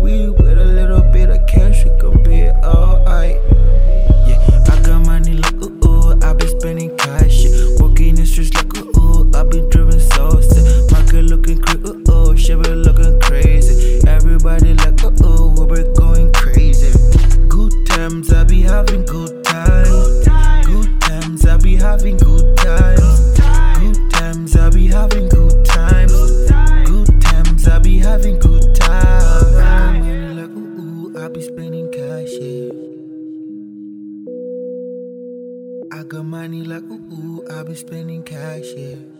weed with a little bit of cash, we gon' be alright. Yeah, I got money like I be spending cash. Working the streets like I be driven so sick. Market looking crazy, shit be looking crazy. Everybody like we're going crazy. Good times, I be having good times. Good times, I be having good times. Good times, I be having good times. Good times, I be having good times. Like I be spending cash, yeah. I got money like I be spending cash, yeah.